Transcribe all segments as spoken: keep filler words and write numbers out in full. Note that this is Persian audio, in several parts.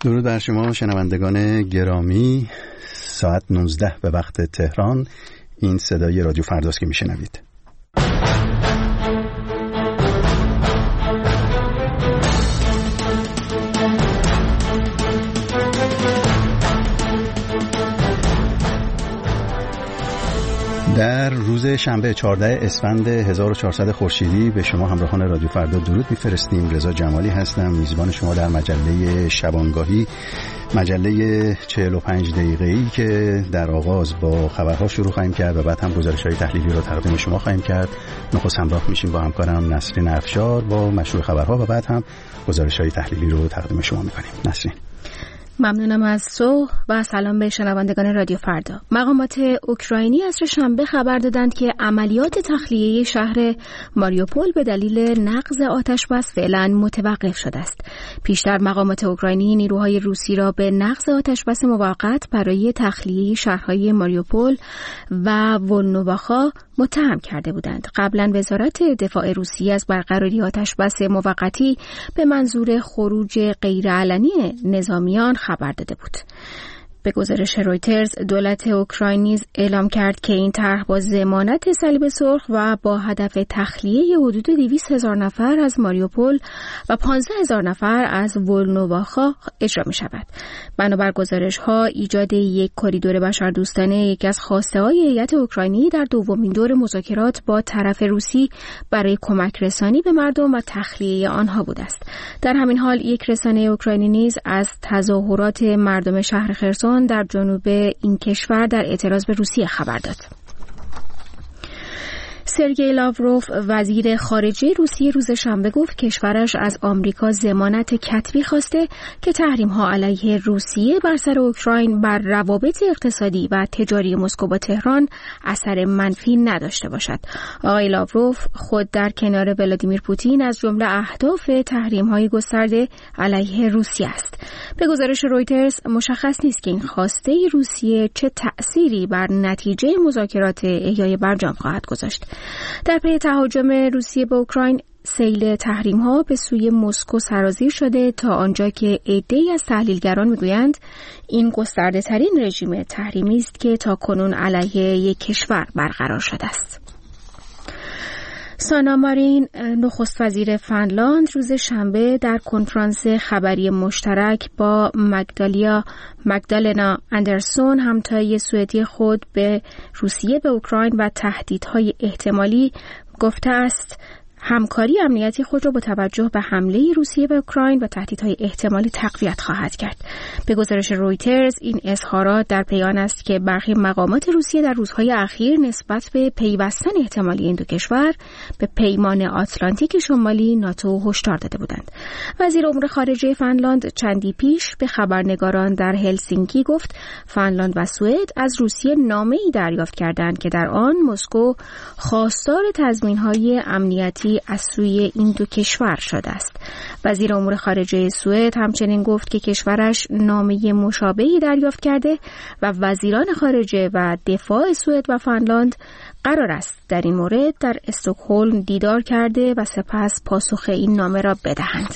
درود بر شما شنوندگان گرامی. ساعت نوزده به وقت تهران. این صدای رادیو فرداست که میشنوید. در روز شنبه چهاردهم اسفند هزار و چهارصد خورشیدی به شما همراهان رادیو فردا درود میفرستیم. رضا جمالی هستم، میزبان شما در مجله شبانگاهی، مجله چهل و پنج دقیقه‌ای که در آغاز با خبرها شروع خواهیم کرد و بعد هم گزارش‌های تحلیلی رو تقدیم شما خواهیم کرد. نخست همراه میشیم با همکارم نسرین افشار با مشروع خبرها و بعد هم گزارش‌های تحلیلی رو تقدیم شما می‌کنیم. نسرین. ممنونم از تو و سلام به شنوندگان رادیو فردا. مقامات اوکراینی عصر شنبه خبر دادند که عملیات تخلیه شهر ماریوپول به دلیل نقض آتشبس فعلا متوقف شده است. پیشتر مقامات اوکراینی نیروهای روسی را به نقض آتشبس موقت برای تخلیه شهرهای ماریوپول و ولنوواخا متهم کرده بودند. قبلا وزارت دفاع روسیه از برقراری آتشبس موقتی به منظور خروج غیرعلنی نظامیان خبر داده بود. به گزارش رویترز، دولت اوکراین نیز اعلام کرد که این طرح با ضمانت صلیب سرخ و با هدف تخلیه حدود دویست هزار نفر از ماریوپول و پانزده هزار نفر از ولنوواخا اجرا می شود. بنابر گزارش ها، ایجاد یک کریدور بشردوستانه یکی از خواسته های هیئت اوکراینی در دومین دور مذاکرات با طرف روسی برای کمک رسانی به مردم و تخلیه آنها بوده است. در همین حال یک رسانه اوکراینی نیز از تظاهرات مردم شهر خرسون در جنوب این کشور در اعتراض به روسیه خبر داد. سرگئی لاوروف وزیر خارجه روسیه روز شنبه گفت کشورش از آمریکا ضمانت کتبی خواسته که تحریم‌ها علیه روسیه بر سر اوکراین بر روابط اقتصادی و تجاری مسکو با تهران اثر منفی نداشته باشد. آقای لاوروف خود در کنار ولادیمیر پوتین از جمله اهداف تحریم‌های گسترده علیه روسیه است. به گزارش رویترز مشخص نیست که این خواسته روسیه چه تأثیری بر نتیجه مذاکرات احیای برجام خواهد گذاشت. در پی تهاجم روسیه به اوکراین، سیل تحریم‌ها به سوی مسکو سرازیر شده تا آنجا که عده‌ای از تحلیلگران می‌گویند این گسترده‌ترین رژیم تحریمی است که تاکنون علیه یک کشور برقرار شده است. سانا مارین، نخست وزیر فنلاند، روز شنبه در کنفرانس خبری مشترک با مگدالیا مگدالنا اندرسون، همتای سوئدی خود به روسیه به اوکراین و تهدیدهای احتمالی گفته است همکاری امنیتی خود را با توجه به حمله روسیه به اوکراین و تهدیدهای احتمالی تقویت خواهد کرد. به گزارش رویترز، این اظهارات در پی آن است که برخی مقامات روسیه در روزهای اخیر نسبت به پیوستن احتمالی این دو کشور به پیمان آتلانتیک شمالی ناتو هشدار داده بودند. وزیر امور خارجه فنلاند چندی پیش به خبرنگاران در هلسینکی گفت فنلاند و سوئد از روسیه نامه‌ای دریافت کردند که در آن مسکو خواستار تضمین‌های امنیتی از سوی این دو کشور شده است. وزیر امور خارجه سوئد همچنین گفت که کشورش نامه مشابهی دریافت کرده و وزیران خارجه و دفاع سوئد و فنلاند قرار است در این مورد در استکهلم دیدار کرده و سپس پاسخ این نامه را بدهند.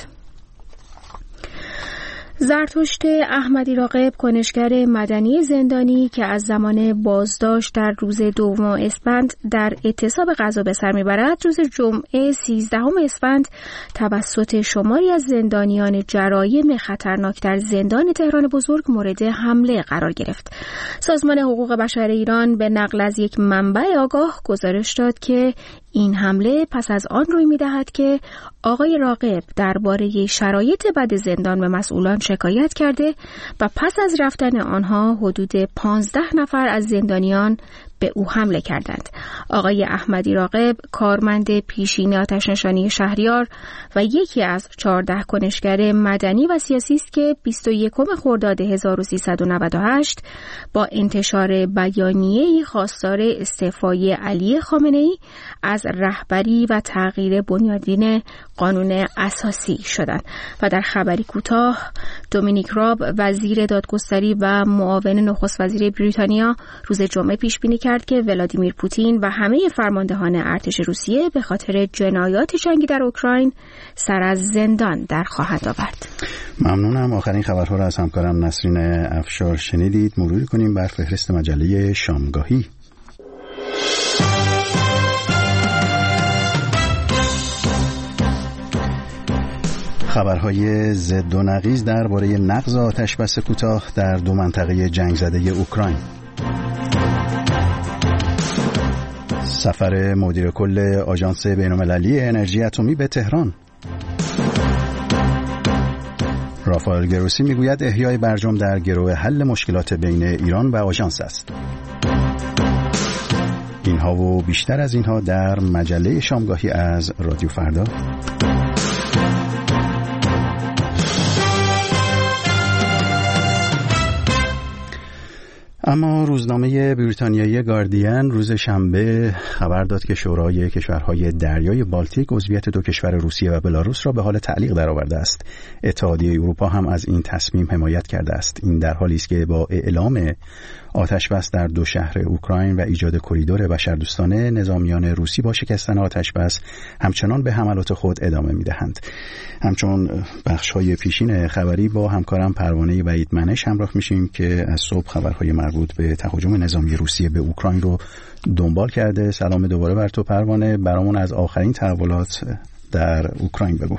زرتشت احمدی راغب، کنشگر مدنی زندانی که از زمان بازداشت در روز دوم اسفند در اعتصاب غذا به سر میبرد، روز جمعه سیزدهم اسفند توسط شماری از زندانیان جرایم خطرناک در زندان تهران بزرگ مورد حمله قرار گرفت. سازمان حقوق بشر ایران به نقل از یک منبع آگاه گزارش داد که این حمله پس از آن روی می‌دهد که آقای راغب درباره شرایط بد زندان به مسئولان شکایت کرده و پس از رفتن آنها حدود پانزده نفر از زندانیان به او حمله کردند. آقای احمدی راغب کارمند پیشین آتش‌نشانی شهریار و یکی از چهارده کنشگر مدنی و سیاسی است که بیست و یکم خرداد هزار و سیصد و نود و هشت با انتشار بیانیه‌ای خواستار استعفای علی خامنه‌ای از از رهبری و تغییر بنیادین قانون اساسی شدند. و در خبری کوتاه، دومینیک راب وزیر دادگستری و معاون نخست وزیر بریتانیا روز جمعه پیش بینی کرد که ولادیمیر پوتین و همه فرماندهان ارتش روسیه به خاطر جنایات جنگی در اوکراین سر از زندان در خواهد آورد. ممنونم. آخرین خبرها را از همکارم نسرین افشار شنیدید. مروری کنیم بر فهرست مجله شامگاهی. خبرهای ضد و نقیض درباره نقض آتشبس کوتاه در دو منطقه جنگ زده اوکراین. سفر مدیر کل آژانس بین‌المللی انرژی اتمی به تهران. رافائل گروسی میگوید احیای برجام در گرو حل مشکلات بین ایران و آژانس است. اینها و بیشتر از اینها در مجله شامگاهی از رادیو فردا. اما روزنامه بریتانیایی گاردین روز شنبه خبر داد که شورای کشورهای دریای بالتیک عضویت دو کشور روسیه و بلاروس را به حال تعلیق درآورده است. اتحادیه اروپا هم از این تصمیم حمایت کرده است. این در حالی است که با اعلام آتشبس در دو شهر اوکراین و ایجاد کریدور بشردوستانه، نظامیان روسی با شکستن آتشبس همچنان به حملات خود ادامه می‌دهند. همچون بخش‌های پیشین خبری با همکارم پروانه وحید منش همراه میشیم که از صبح خبرهای مربوط به تهاجم نظامی روسیه به اوکراین رو دنبال کرده. سلام دوباره بر تو پروانه. برامون از آخرین تحولات در اوکراین بگو.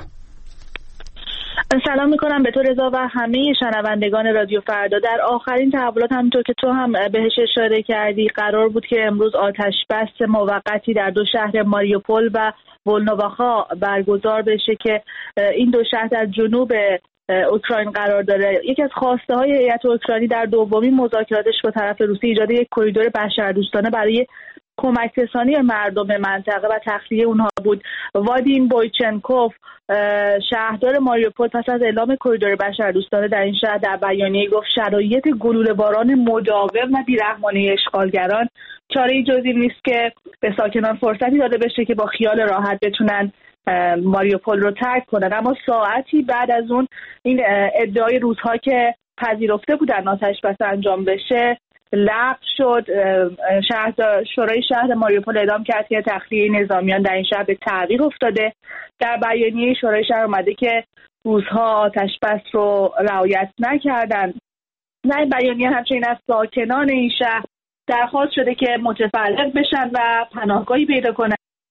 سلام میکنم به تو رضا و همه شنوندگان رادیو فردا. در آخرین تحولات همونطور که تو هم بهش اشاره کردی، قرار بود که امروز آتش بس موقتی در دو شهر ماریوپول و ولنوواخا برگزار بشه که این دو شهر در جنوب اوکراین قرار داره. یکی از خواسته های هیئت اوکراینی در دومین مذاکراتش با طرف روسیه ایجاد یک کریدور بشردوستانه برای کمک رسانی مردم منطقه و تخلیه اونها بود. وادیم بویچنکوف، شهردار ماریوپول، پس از اعلام کریدور بشردوستانه در این شهر در بیانیه گفت شرایط گلوله باران مداوم و بیرحمانه اشغالگران چاره‌ای جز این نیست که به ساکنان فرصتی داده بشه که با خیال راحت بتونن ماریوپول رو ترک کنن. اما ساعتی بعد از اون این ادعای روزها که پذیرفته بودن آتش بس انجام بشه لغو شد. شهر شورای شهر ماریوپول اعلام کرد که تخلیه نظامیان در این شهر به تعویق افتاده. در بیانیه شورای شهر اومده که روزها آتش بس رو رعایت نکردن. در این بیانیه همچنین از ساکنان این شهر درخواست شده که متفرق بشن و پناهگاهی پیدا کنن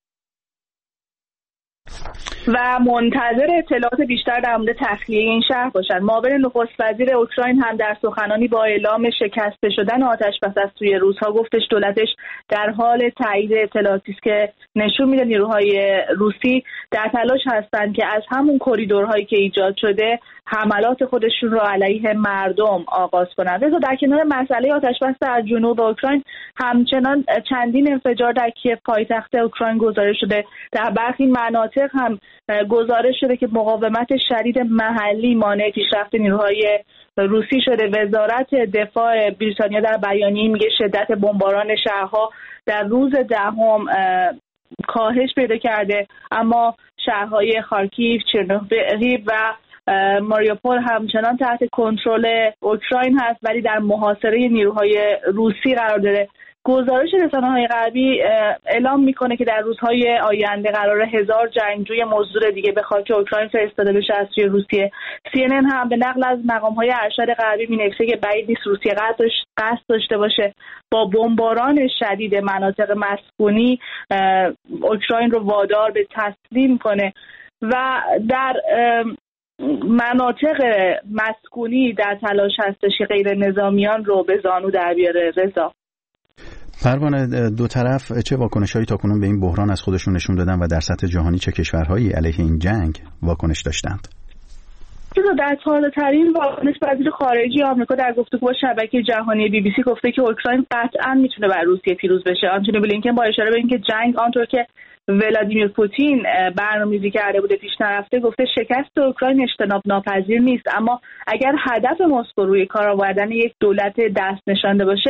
و منتظر اطلاعات بیشتر در مورد تخلیه این شهر باشند. معاون نخست وزیر اوکراین هم در سخنانی با اعلام شکسته شدن آتش بس از سوی روس‌ها گفتش دولتش در حال تایید اطلاعاتی است که نشون میده نیروهای روسی در تلاش هستند که از همون کریدورهایی که ایجاد شده حملات خودشون رو علیه مردم آغاز کنند. لذا در کنار مسئله آتش بس در جنوب اوکراین همچنان چندین انفجار در کیف پایتخت اوکراین گزارش شده. در برخی مناطق هم گزارش شده که مقاومت شدید محلی مانع پیشرفت نیروهای روسی شده. وزارت دفاع بریتانیا در بیانیه میگه شدت بمباران شهرها در روز دهم کاهش پیدا کرده، اما شهرهای خارکیو، چرنوبیو و ماریوپول همچنان تحت کنترل اوکراین هست ولی در محاصره نیروهای روسی قرار داره. گزارش رسانه‌های غربی اعلام میکنه که در روزهای آینده قراره هزار جنگجوی مزدور دیگه به خاک اوکراین فرستاده بشه از سوی روسیه. سی ان ان هم به نقل از مقام‌های ارشد غربی می‌نویسه که بعید نیست روسیه قصد داشته باشه با بمباران شدید مناطق مسکونی اوکراین رو وادار به تسلیم کنه و در مناطق مسکونی در تلاش هستش که غیر نظامیان رو به زانو در بیاره. رضا پروانه، دو طرف چه واکنش‌هایی تاکنون به این بحران از خودشون نشون دادن و در سطح جهانی چه کشورهایی علیه این جنگ واکنش داشتند؟ در تازه‌ترین واکنش وزیر خارجه آمریکا در گفتگو با شبکه جهانی بی بی سی گفته که اوکراین قطعاً میتونه بر روسیه پیروز بشه. آنتونی بلینکن با اشاره به اینکه جنگ آنطور که ولادیمیر پوتین برنامه‌ریزی کرده بوده پیش نرفته، گفته شکست اوکراین اجتناب ناپذیر نیست، اما اگر هدف مسکو روی کار آوردن یک دولت دست نشانده باشه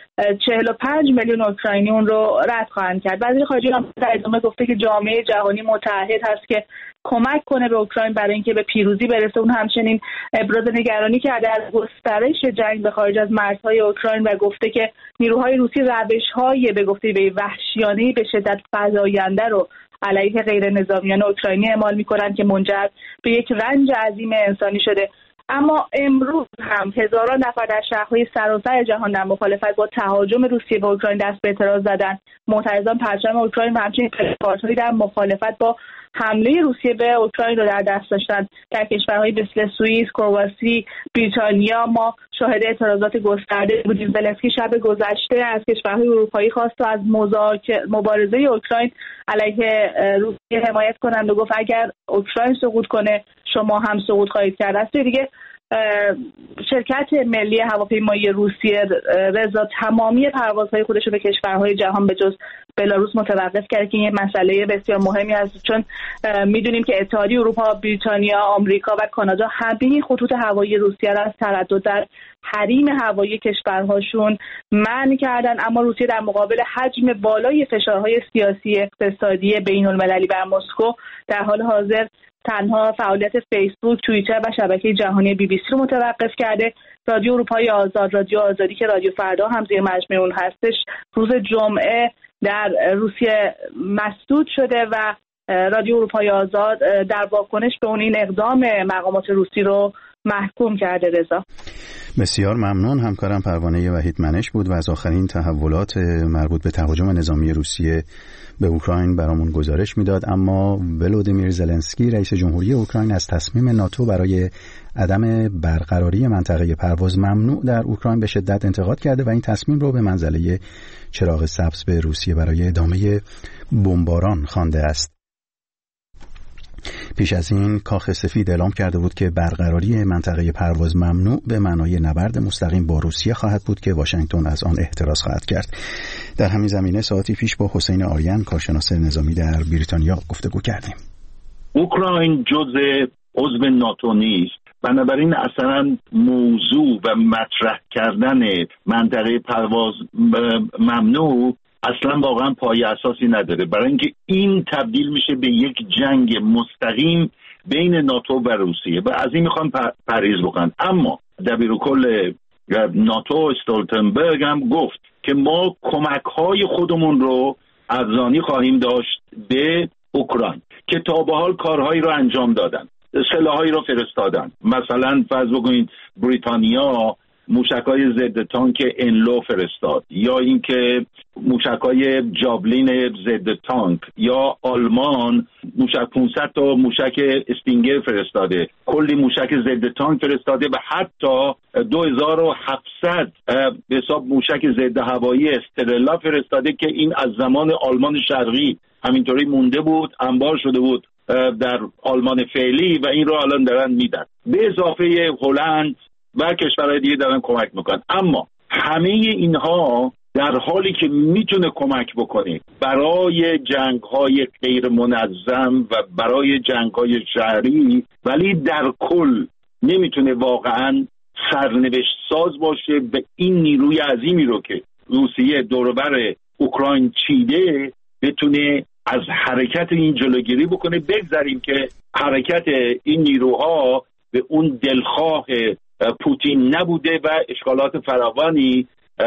چهل و پنج میلیون اوکراینی اون رو رد خواهند کرد. وزیر خارجه آمریکا در ادامه گفته که جامعه جهانی متحد هست که کمک کنه به اوکراین برای اینکه به پیروزی برسه. اون همچنین ابراز نگرانی کرده از گسترش جنگ به خارج از مرزهای اوکراین و گفته که نیروهای روسی روش‌های به گفته به وحشیانه‌ای به شدت فزاینده رو علیه غیر نظامیان اوکراینی اعمال می‌کنند که منجر به یک رنج عظیم انسانی شده. اما امروز هم هزاران نفر در شهرهای سراسر جهان در مخالفت با تهاجم روسیه به اوکراین دست به اعتراض زدند. معترضان پرچم اوکراین و همچنین پلاکاردهایی در مخالفت با حمله روسیه به اوکراین رو در دست داشتند. در کشورهای مثل سوئیس، کرواسی، بریتانیا ما شاهد اعتراضات گسترده بودیم. زلنسکی شب گذشته از کشورهای اروپایی خواست تا از مبارزه اوکراین علیه روسیه حمایت کنند و گفت اگر اوکراین سقوط کنه شما هم سقوط خواهید کرد. است دیگه شرکت ملی هواپیمایی روسیه رضا تمامی پروازهای خودش رو به کشورهای جهان به جز بلاروس متوقف کرده که این مسئله بسیار مهمی است، چون میدونیم که اتحادیه اروپا، بریتانیا، آمریکا و کانادا همه خطوط هوایی روسیه را از تردد در حریم هوایی کشورهاشون منع کردن. اما روسیه در مقابل حجم بالای فشارهای سیاسی اقتصادی بین‌المللی بر مسکو در حال حاضر تنها فعالیت فیسبوک، توییتر و شبکه جهانی بی بی سی رو متوقف کرده. رادیو اروپای آزاد، رادیو آزادی که رادیو فردا هم زیر مجموعه اون هستش، روز جمعه در روسیه مسدود شده و رادیو اروپای آزاد در واکنش به اون این اقدام مقامات روسی رو محکوم کرده. رضا بسیار ممنون. همکارم پروانه وحید منش بود و از آخرین تحولات مربوط به تهاجم نظامی روسیه به اوکراین برامون گزارش میداد. اما ولودیمیر زلنسکی رئیس جمهوری اوکراین از تصمیم ناتو برای عدم برقراری منطقه پرواز ممنوع در اوکراین به شدت انتقاد کرده و این تصمیم رو به منزله چراغ سبز به روسیه برای ادامه بمباران خوانده است. پیش از این کاخ سفید اعلام کرده بود که برقراری منطقه پرواز ممنوع به معنای نبرد مستقیم با روسیه خواهد بود که واشنگتن از آن احتراز خواهد کرد. در همین زمینه ساعتی پیش با حسین آریان کارشناس نظامی در بریتانیا گفتگو کردیم. اوکراین جزء عضو ناتو نیست، بنابراین اصلا موضوع و مطرح کردن منطقه پرواز ممنوع اصلا واقعا پایه اساسی نداره، برای اینکه این تبدیل میشه به یک جنگ مستقیم بین ناتو و روسیه و از این میخوام پرهیز بکنن. اما دبیرکل ناتو استولتنبرگ هم گفت که ما کمک‌های خودمون رو ارزانی خواهیم داشت به اوکراین که تا به حال کارهایی رو انجام دادن، سلاحایی رو فرستادن. مثلا فرض بکنید بریتانیا موشک‌های ضد تانک انلو فرستاد، یا اینکه موشک‌های جابلین ضد تانک، یا آلمان موشک پانصد تا موشک استینگر فرستاده، کلی موشک ضد تانک فرستاده و حتی دو هزار و هفتصد به حساب موشک ضد هوایی استرلا فرستاده که این از زمان آلمان شرقی همینطوری مونده بود، انبار شده بود در آلمان فعلی و این رو الان دارن میدن، به اضافه هلند و کشورهای دیگه دارن کمک میکنن. اما همه اینها در حالی که میتونه کمک بکنه برای جنگ‌های غیر منظم و برای جنگ‌های شهری، ولی در کل نمیتونه واقعاً سرنوشت ساز باشه به این نیروی عظیمی رو که روسیه دوربر اوکراین چیده بتونه از حرکت این جلوگیری بکنه. بگذاریم که حرکت این نیروها به اون دلخواه پوتین نبوده و اشکالات فراوانی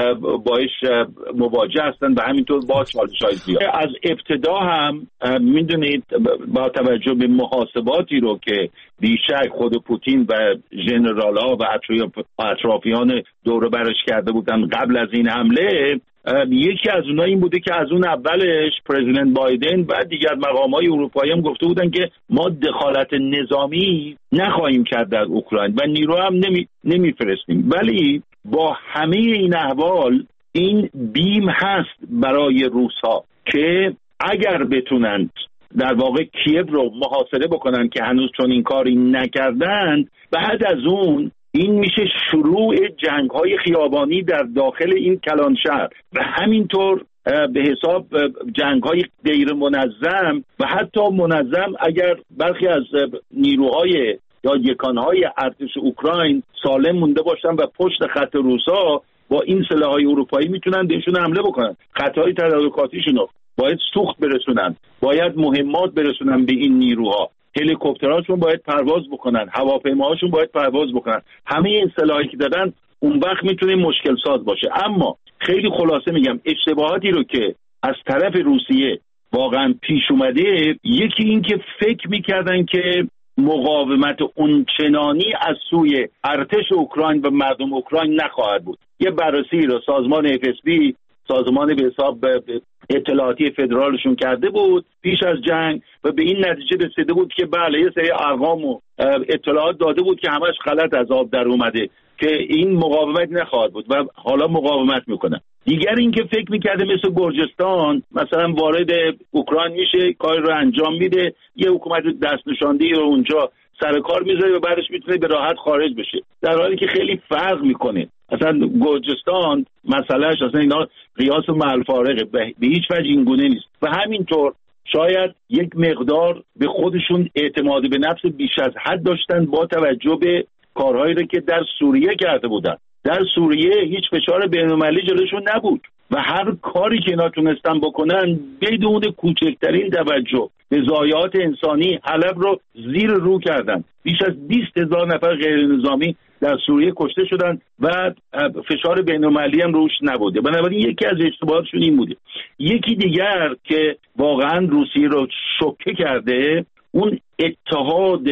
باش مواجه هستند و همینطور با چالش‌های زیاد. از ابتدا هم میدونید با توجه به محاسباتی رو که بیشک خود پوتین و ژنرال‌ها و اطرافیان دور برش کرده بودن قبل از این حمله، یکی از اونها این بوده که از اون اولش پرزیدنت بایدن و دیگر مقام‌های اروپایی هم گفته بودن که ما دخالت نظامی نخواهیم کرد در اوکراین و نیرو هم نمی نمیفرستیم. ولی با همه این احوال این بیم هست برای روس‌ها که اگر بتونند در واقع کیև رو محاصره بکنن که هنوز چون این کاری نکردند، بعد از اون این میشه شروع جنگ‌های خیابانی در داخل این کلان شهر و همینطور به حساب جنگ‌های غیر منظم و حتی منظم اگر برخی از نیروهای یا یکانهای ارتش اوکراین سالم مونده باشن و پشت خط روسا، با این سلاح‌های اروپایی میتونن بهشون حمله بکنن. خطای تدارکاتیشون رو باید سوخت برسونن، باید مهمات برسونن به این نیروها، هلیکوپترهاشون باید پرواز بکنن، هواپیماهاشون باید پرواز بکنن. همه این سلاحی که دادن اون وقت میتونه مشکل ساز باشه. اما خیلی خلاصه میگم اشتباهاتی رو که از طرف روسیه واقعا پیش اومده، یکی این که فکر میکردن که مقاومت اونچنانی از سوی ارتش اوکراین و مردم اوکراین نخواهد بود. یه بررسی رو سازمان اف اس بی، سازمان به حساب اطلاعاتی فدرالشون کرده بود پیش از جنگ و به این نتیجه رسیده بود که بله یه سری ارقام و اطلاعات داده بود که همش غلط از آب در اومده که این مقاومت نخواهد بود و حالا مقاومت میکنه. دیگر این که فکر میکرده مثل گرجستان مثلا وارد اوکراین میشه، کار رو انجام میده، یه حکومت دست نشاندهی رو اونجا سر کار میذاره و بعدش میتونه به راحت خارج بشه، در حالی که خیلی فرق میکنه. اصلا گرجستان مسئلهش اصلا اینا قیاس مع فارقه، به هیچ وجه این گونه نیست. و همینطور شاید یک مقدار به خودشون اعتماد به نفس بیش از حد داشتن با توجه به کارهایی رو که در سوریه کرده بودن. در سوریه هیچ فشار بین‌المللی جلوشون نبود و هر کاری که اینا تونستن بکنن بدون کوچکترین توجه به ضایعات انسانی حلب رو زیر رو کردن. بیش از بیست هزار نفر غیر نظامی در سوریه کشته شدن و فشار بین‌المللی هم روش نبوده. بنابراین یکی از اشتباهاتشون این بوده. یکی دیگر که واقعا روسیه رو شوکه کرده، اون اتحاد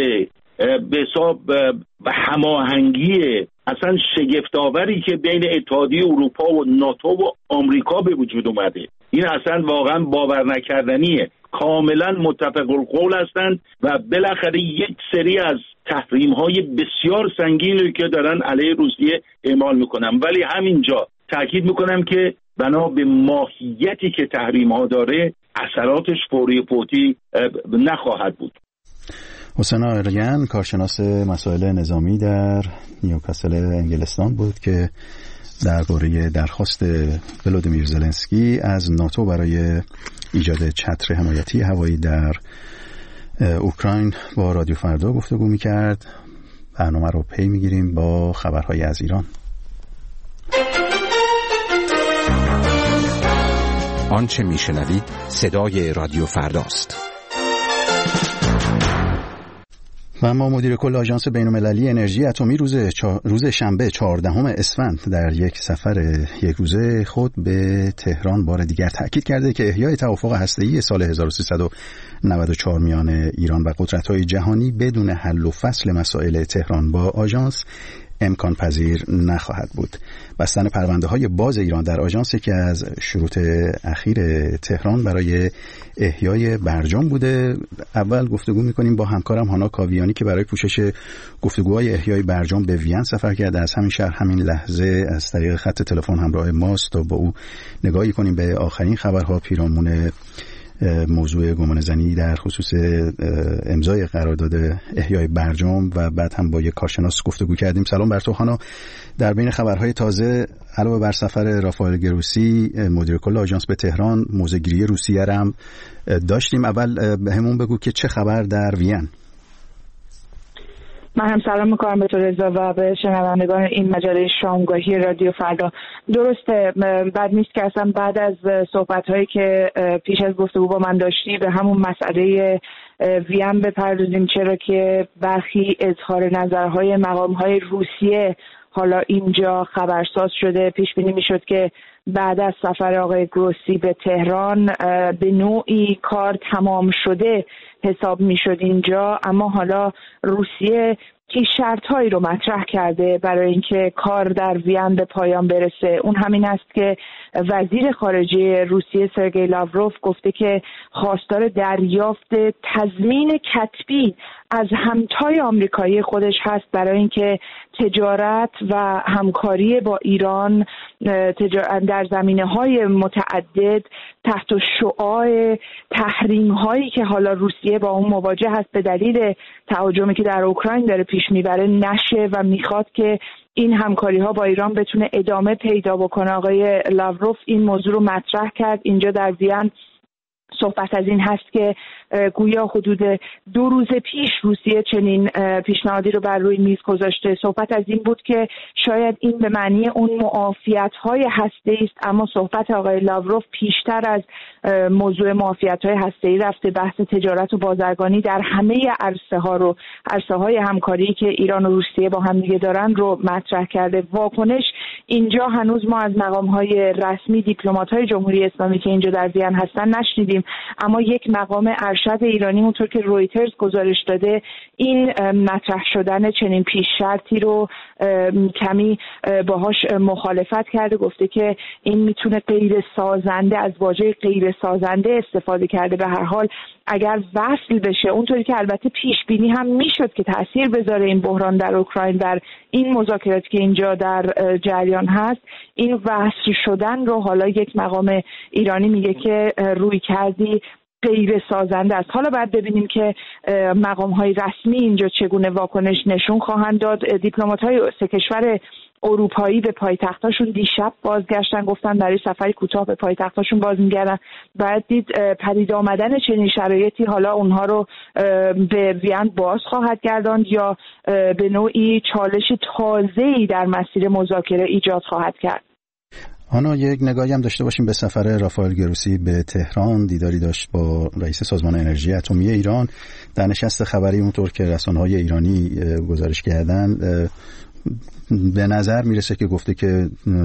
به حساب و هماهنگی اصلا شگفت‌آوری که بین اتحادیه اروپا و ناتو و آمریکا به وجود اومده. این اصلا واقعا باور نکردنیه. کاملا متفق القول هستند و بالاخره یک سری از تحریم‌های بسیار سنگینی که دارن علیه روسیه اعمال میکنن، ولی همینجا تاکید میکنم که بنا به ماهیتی که تحریم‌ها داره اثراتش فوری فوتی نخواهد بود. حسین آریان کارشناس مسائل نظامی در نیوکاسل انگلستان بود که درباره درخواست ولودیمیر زلنسکی از ناتو برای ایجاد چتر حمایتی هوایی در اوکراین با رادیو فردا گفتگو می‌کرد. برنامه رو پی می‌گیریم با خبرهای از ایران. آنچه می‌شنوید صدای رادیو فرداست. و اما مدیر کل آژانس بین‌المللی انرژی اتمی روز چا... روز شنبه چهاردهم اسفند در یک سفر یک روزه خود به تهران بار دیگر تاکید کرده که احیای توافق هسته‌ای سال هزار و سیصد و نود و چهار میان ایران و قدرت‌های جهانی بدون حل و فصل مسائل تهران با آژانس امکان پذیر نخواهد بود. بستن پرونده‌های باز ایران در آژانس که از شروط اخیر تهران برای احیای برجام بوده. اول گفتگو می‌کنیم با همکارم هانا کاویانی که برای پوشش گفتگوهای احیای برجام به وین سفر کرده. از همین شهر همین لحظه از طریق خط تلفن همراه ماست تا با او نگاهی کنیم به آخرین خبرها پیرامون موضوع گمانه‌زنی در خصوص امضای قرارداد احیای برجام و بعد هم با یک کارشناس گفتگو کردیم. سلام بر تو هانا. در بین خبرهای تازه علاوه بر سفر رافائل گروسی مدیر کل آژانس به تهران، موضع‌گیری روسیه را هم داشتیم. اول بهمون بگو که چه خبر در وین؟ من هم سلام میکنم به تو رضا و به شنوندگان این مجله شامگاهی رادیو فردا. درسته، بعد نیست که اصلا بعد از صحبت‌هایی که پیش از گفتگو با من داشتی به همون مسئله وین بپردازیم، چرا که برخی اظهار نظرهای مقام‌های روسیه حالا اینجا خبرساز شده. پیش بینی میشد که بعد از سفر آقای گروسی به تهران به نوعی کار تمام شده حساب میشد اینجا، اما حالا روسیه که شرطهایی رو مطرح کرده برای اینکه کار در وین به پایان برسه. اون همین است که وزیر خارجه روسیه سرگئی لاوروف گفته که خواستار دریافت تضمین کتبی از همتای آمریکایی خودش هست برای اینکه تجارت و همکاری با ایران در زمینه‌های متعدد تحت شعاع تحریم‌هایی که حالا روسیه با اون مواجه هست به دلیل تهاجمی که در اوکراین داره پیش میبره نشه و میخواد که این همکاری‌ها با ایران بتونه ادامه پیدا بکنه. آقای لاوروف این موضوع رو مطرح کرد اینجا در وین صحبت از این هست که گویا حدود دو روز پیش روسیه چنین پیشنهادی رو بر روی میز گذاشته. صحبت از این بود که شاید این به معنی اون معافیت‌های هسته‌ای است، اما صحبت آقای لاوروف پیشتر از موضوع معافیت‌های هسته‌ای رفته. بحث تجارت و بازرگانی در همه عرصه‌ها رو، عرصه‌های همکاری که ایران و روسیه با هم دیگه دارن رو مطرح کرده. واکنش اینجا هنوز ما از مقام‌های رسمی، دیپلمات‌های جمهوری اسلامی که اینجا در وین هستن نشنیدیم، اما یک مقام ارشد ایرانی اونطور که رویترز گزارش داده این مطرح شدن چنین پیش شرطی رو کمی باهاش مخالفت کرده. گفته که این میتونه غیر سازنده، از واژه غیر سازنده استفاده کرده. به هر حال اگر وصل بشه اونطوری که البته پیش بینی هم میشد که تأثیر بذاره این بحران در اوکراین بر این مذاکراتی که اینجا در جریان هست، این وصل شدن رو حالا یک مقام ایرانی میگه که روی کردی غیر سازنده است. حالا باید ببینیم که مقام‌های رسمی اینجا چگونه واکنش نشون خواهند داد. دیپلمات‌های سه کشور اروپایی به پایتختاشون دیشب بازگشتن، گفتن برای سفری کوتاه به پایتختاشون باز میگردن. باید دید پدید آمدن چنین شرایطی حالا اونها رو به وین باز خواهد گرداند یا به نوعی چالش تازه‌ای در مسیر مذاکره ایجاد خواهد کرد. آنا، یک نگاهی هم داشته باشیم به سفر رافائل گروسی به تهران. دیداری داشت با رئیس سازمان انرژی اتمی ایران. در نشست خبری اونطور که رسانه‌های ایرانی گزارش کردن به نظر میرسه که گفته که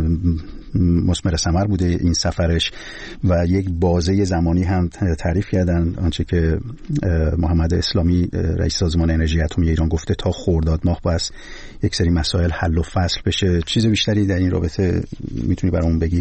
مثمر ثمر بوده این سفرش و یک بازه زمانی هم تعریف کردن، آنچه که محمد اسلامی رئیس سازمان انرژی اتمی ایران گفته تا خرداد ماه باید یک سری مسائل حل و فصل بشه. چیز بیشتری در این رابطه میتونی برامون بگی؟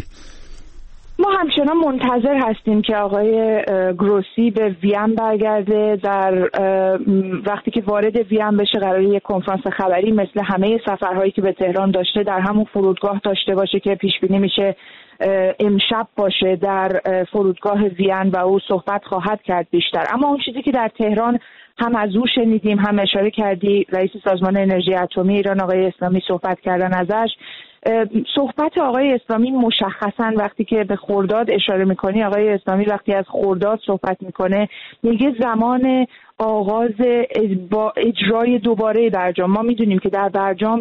ما همچنان منتظر هستیم که آقای گروسی به وین برگرده. در وقتی که وارد وین بشه قراره یک کنفرانس خبری مثل همه سفرهایی که به تهران داشته در همون فرودگاه داشته باشه که پیش بینی میشه امشب باشه در فرودگاه وین و او صحبت خواهد کرد بیشتر. اما اون چیزی که در تهران هم از او شنیدیم، هم اشاره کردی، رئیس سازمان انرژی اتمی ایران آقای اسلامی صحبت کردن ازش. صحبت آقای اسلامی مشخصا وقتی که به خرداد اشاره میکنی، آقای اسلامی وقتی از خرداد صحبت میکنه میگه زمان آغاز با اجرای دوباره برجام. ما میدونیم که در برجام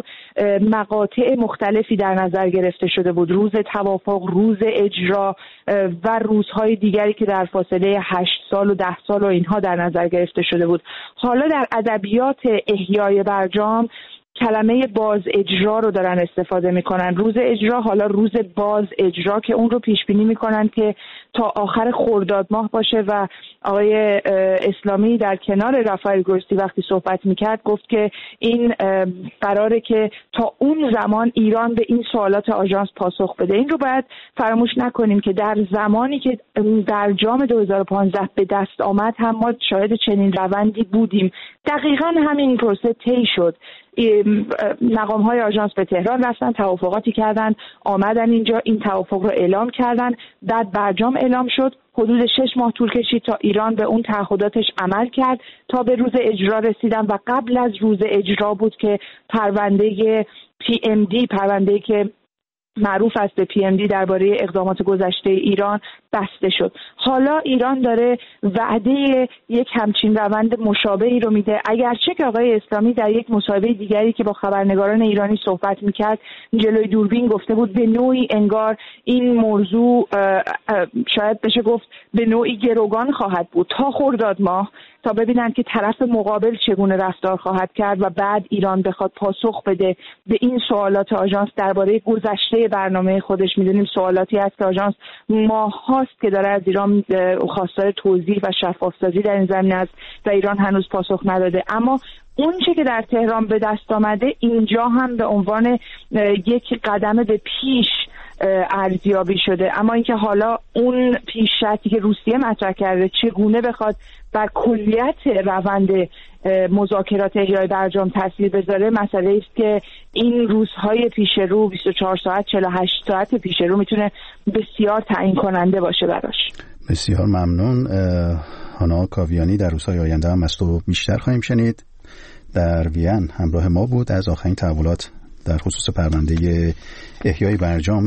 مقاطع مختلفی در نظر گرفته شده بود، روز توافق، روز اجرا و روزهای دیگری که در فاصله هشت سال و ده سال و اینها در نظر گرفته شده بود. حالا در ادبیات احیای برجام کلمه باز اجرا رو دارن استفاده میکنن. روز اجرا حالا روز باز اجرا که اون رو پیش بینی میکنن که تا آخر خرداد ماه باشه و آقای اسلامی در کنار رافائل گروسی وقتی صحبت میکرد گفت که این قراره که تا اون زمان ایران به این سوالات آژانس پاسخ بده. این رو باید فراموش نکنیم که در زمانی که در برجام دو هزار و پانزده به دست آمد هم ما شاهد چنین روندی بودیم. دقیقاً همین پروسه طی شد. مقام های آژانس به تهران رفتن، توافقاتی کردن، آمدن اینجا، این توافق رو اعلام کردن، بعد برجام اعلام شد. حدود شش ماه طول کشید تا ایران به اون تعهداتش عمل کرد تا به روز اجرا رسیدن و قبل از روز اجرا بود که پرونده پی ام دی، پرونده‌ای که معروف است به پی ام دی درباره اقدامات گذشته ایران، بسته شد. حالا ایران داره وعده یک همچین روند مشابهی رو میده، اگرچه که آقای اسلامی در یک مصاحبه دیگری که با خبرنگاران ایرانی صحبت میکرد جلوی دوربین گفته بود به نوعی انگار این موضوع شاید بشه گفت به نوعی گروگان خواهد بود تا خرداد ماه تا ببینن که طرف مقابل چگونه رفتار خواهد کرد و بعد ایران بخواد پاسخ بده به این سوالات آژانس درباره گذشته برنامه خودش. میدونیم سوالاتی هست که آژانس ماه‌هاست که داره از ایران خواستار توضیح و شفاف‌سازی در این زمینه است و ایران هنوز پاسخ نداده. اما اون چه که در تهران به دست آمده اینجا هم به عنوان یک قدم به پیش ارزیابی شده. اما اینکه حالا اون پیش شرطی که روسیه مطرح کرده چگونه بخواد بر کلیت روند مذاکرات احیای برجام تاثیر بذاره مسئله است که این روزهای پیش رو بیست و چهار ساعت چهل و هشت ساعت پیش رو میتونه بسیار تعیین کننده باشه براش. بسیار ممنون. هانا کاویانی در روزهای آینده هم از تو بیشتر خواهیم شنید. در وین همراه ما بود. از آخرین تحولات در خصوص پرونده احیای برجام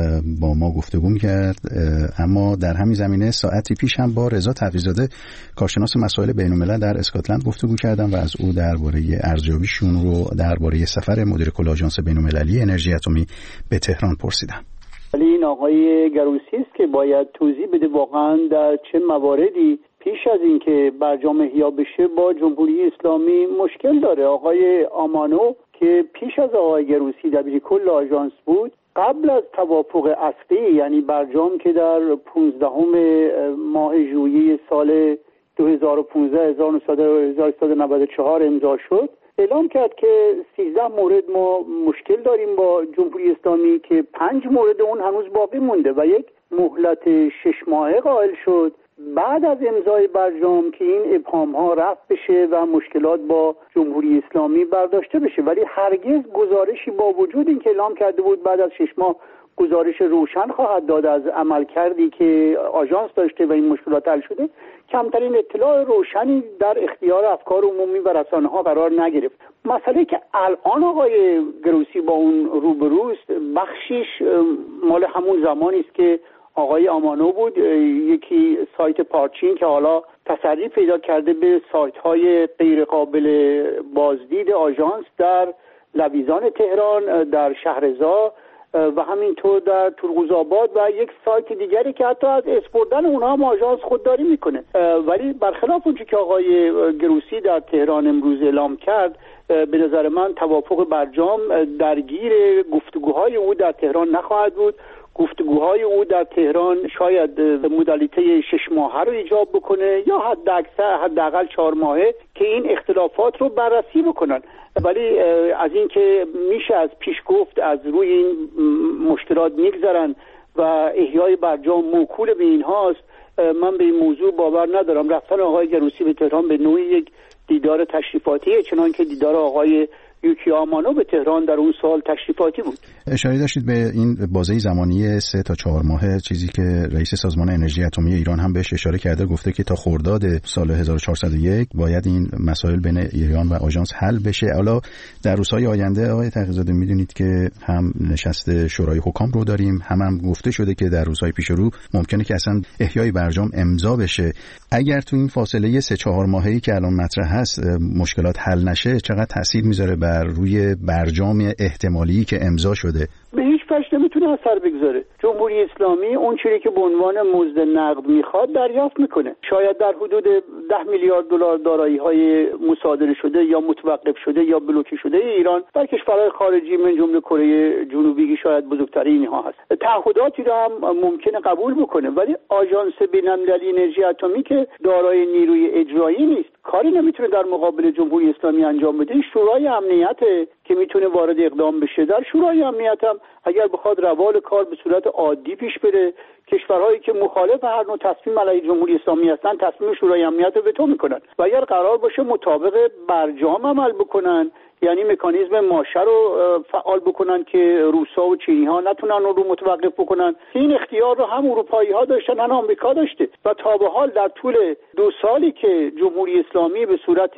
با ما گفتگو کرد. اما در همین زمینه ساعتی پیش هم با رضا تقی‌زاده کارشناس مسائل بین‌الملل در اسکاتلند گفتگو کردم و از او درباره ارزیابیشون رو درباره سفر مدیر کل آژانس بین‌المللی انرژی اتمی به تهران پرسیدم. ولی این آقای گروسی است که باید توضیح بده واقعا در چه مواردی پیش از اینکه برجام احیا بشه با جمهوری اسلامی مشکل داره. آقای آمانو که پیش از آقای گروسی دبیر کل آژانس بود، قبل از توافق اصلی یعنی برجام که در پانزدهم ماه ژوئیه سال دو هزار و پانزده هزار و نهصد و نود و چهار امضا شد، اعلام کرد که سیزده مورد ما مشکل داریم با جمهوری اسلامی که پنج مورد اون هنوز باقی مونده و یک مهلت شش ماهه قائل شد بعد از امضای برجام که این ابهام ها رفع بشه و مشکلات با جمهوری اسلامی برداشته بشه. ولی هرگز گزارشی با وجود این که اعلام کرده بود بعد از شش ماه گزارش روشن خواهد داد از عمل کردی که آژانس داشته و این مشکلات حل شده، کمترین اطلاع روشنی در اختیار افکار عمومی و رسانه ها قرار نگرفت. مسئله که الان آقای گروسی با اون روبروست بخشیش مال همون زمانی است که آقای آمانو بود، یکی سایت پارچین که حالا تسری پیدا کرده به سایت های غیر قابل بازدید آژانس در لویزان تهران، در شهرضا و همینطور در تورغوزآباد و یک سایت دیگری که حتی از اسپردن اونها هم آژانس خودداری میکنه. ولی برخلاف اونچه که آقای گروسی در تهران امروز اعلام کرد، به نظر من توافق برجام درگیر گفتگوهای او در تهران نخواهد بود. گفتگوهای او در تهران شاید مدلیته شش ماهه رو ایجاب بکنه یا حد اکثر حداقل چهار ماهه که این اختلافات رو بررسی بکنن. ولی از این که میشه از پیش گفت از روی این مشکلات میگذرن و احیای برجام موکول به اینهاست، من به این موضوع باور ندارم. رفتن آقای گروسی به تهران به نوعی یک دیدار تشریفاتیه، چنان که دیدار آقای یوکی آمانو به تهران در اون سال تشریفاتی بود. اشاره داشتید به این بازه زمانی سه تا چهار ماهه، چیزی که رئیس سازمان انرژی اتمی ایران هم بهش اشاره کرده، گفته که تا خرداد سال هزار و چهارصد و یک باید این مسائل بین ایران و آژانس حل بشه. حالا در روزهای آینده آقای تقی‌زاده میدونید که هم نشست شورای حکام رو داریم، هم هم گفته شده که در روزهای پیش رو ممکنه که اصلا احیای برجام امضا بشه. اگر تو این فاصله سه چهار ماهه‌ای که الان مطرح هست مشکلات حل نشه، چقدر تاثیر میذاره بر روی برجام احتمالی که امضا شده؟ به هیچ وجه نمیتونه اثر بگذاره. جمهوری اسلامی اون چیزی که به عنوان مزد نقد میخواد دریافت میکنه. شاید در حدود ده میلیارد دلار دارایی‌های مصادره شده یا متوقف شده یا بلوکه شده ایران در کشورهای خارجی من جمله کره جنوبی که شاید بزرگترین اینها هست. تعهداتی را هم ممکنه قبول بکنه، ولی آژانس بین‌المللی انرژی اتمی که دارای نیروی اجرایی نیست، کاری نمیتونه در مقابل جمهوری اسلامی انجام بده. شورای امنیت که میتونه وارد اقدام بشه. در شورای امنیت هم اگر بخواد روال کار به صورت عادی پیش بره، کشورهایی که مخالف هر نوع تصمیم علیه جمهوری اسلامی هستن تصمیم شورای امنیت رو وتو میکنن و اگر قرار باشه مطابق برجام عمل بکنن، یعنی مکانیزم ماشه رو فعال بکنن که روسا و چینی ها نتونن اون رو متوقف بکنن، این اختیار رو هم اروپایی ها داشتن هم آمریکا داشته و تا به حال در طول دو سالی که جمهوری اسلامی به صورت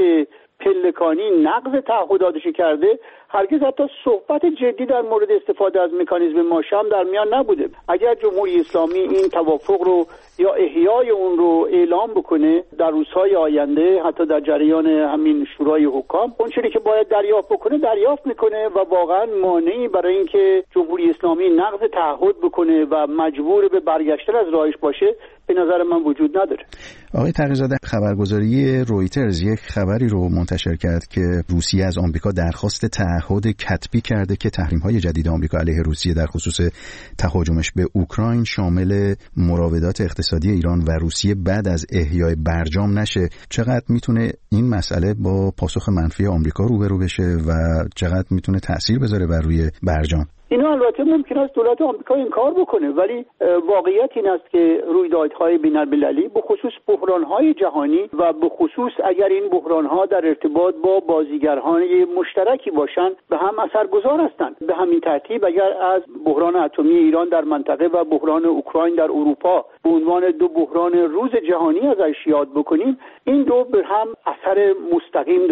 پلکانی نقض تعهداتش کرده، هرگز حتی صحبت جدی در مورد استفاده از مکانیزم ماشه هم در میان نبوده. اگر جمهوری اسلامی این توافق رو یا احیای اون رو اعلام بکنه در روزهای آینده، حتی در جریان همین شورای حکام، اون چیزی که باید دریافت بکنه دریافت میکنه و واقعا مانعی برای اینکه جمهوری اسلامی نقض تعهد بکنه و مجبور به برگشتن از راهش باشه به نظر من وجود نداره. آقای تقی‌زاده، خبرگزاری رویترز یک خبری رو منتشر کرد که روسیه از آمریکا درخواست تعهد کتبی کرده که تحریم‌های جدید آمریکا علیه روسیه در خصوص تهاجمش به اوکراین شامل مراودات اقتصادی ایران و روسیه بعد از احیای برجام نشه. چقدر میتونه این مسئله با پاسخ منفی آمریکا روبرو بشه و چقدر میتونه تأثیر بذاره بر روی برجام؟ اینا البته ممکن است دولت آمریکا این کار بکنه، ولی واقعیت این است که رویدادهای بین‌المللی به خصوص بحران‌های جهانی و به خصوص اگر این بحران‌ها در ارتباط با بازیگرهای مشترکی باشند به هم اثرگذار هستند. به همین ترتیب اگر از بحران اتمی ایران در منطقه و بحران اوکراین در اروپا به عنوان دو بحران روز جهانی ازش یاد بکنیم، این دو به هم اثر مستقیم دارند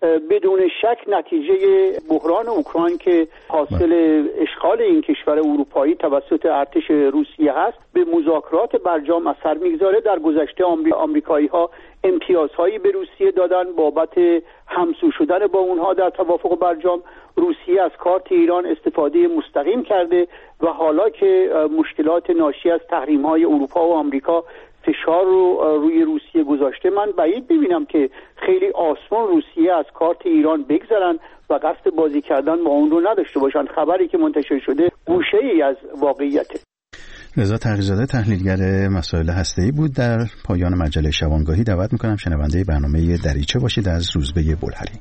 بدون شک نتیجه بحران اوکراین که حاصل اشغال این کشور اروپایی توسط ارتش روسیه هست به مذاکرات برجام اثر میگذاره. در گذشته آمریکایی ها امتیازهایی به روسیه دادن بابت همسو شدن با اونها در توافق برجام. روسیه از کارت ایران استفاده مستقیم کرده و حالا که مشکلات ناشی از تحریم‌های اروپا و آمریکا فشار رو روی روسیه گذاشته، من بعید ببینم که خیلی آسان روسیه از کارت ایران بگذرن و قصد بازی کردن با اون رو نداشته باشن. خبری که منتشر شده گوشه‌ای از واقعیته. رضا تقی‌زاده تحلیلگر مسائل هسته‌ای بود. در پایان مجله شبانگاهی دعوت می‌کنم شنونده برنامه دریچه باشید از روزبه بلهری.